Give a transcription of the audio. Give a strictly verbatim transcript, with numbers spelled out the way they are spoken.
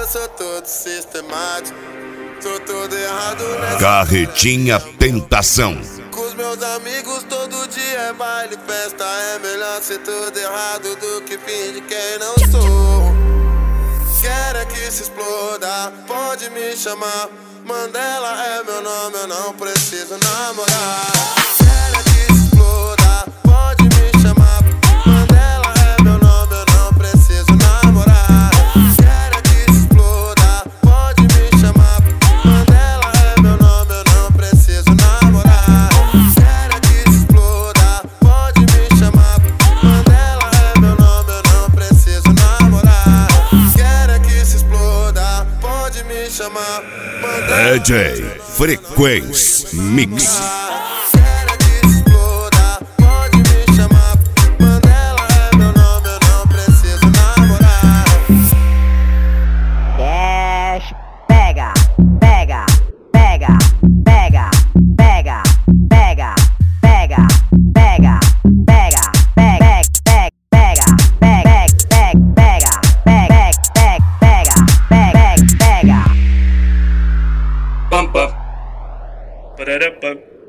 sou todo sistemático, sou todo errado nessa Carretinha Tentação. Com os meus amigos todo dia é baile, festa. É melhor ser todo errado do que fingir quem não sou. Quero é que se exploda, pode me chamar. Mandela é meu nome, eu não preciso namorar. Quero é que se exploda, pode me chamar. Mandela é meu nome, eu não preciso namorar. Quero é que se exploda, pode me chamar. Mandela é meu nome, eu não preciso namorar. Quero é que se exploda, pode me chamar. Mandela é meu nome, eu não preciso namorar. Quero é que se exploda, pode me chamar. D J Frequência Mix. Quero que se exploda, pode me chamar. Mandela é meu nome, eu não preciso namorar. Cash, pega, pega, pega, pega, pega, pega, pega, pega, pega, pega, pega, pega, pega, pega, pega, pega, pega, pega. Pam pam. Parará pam.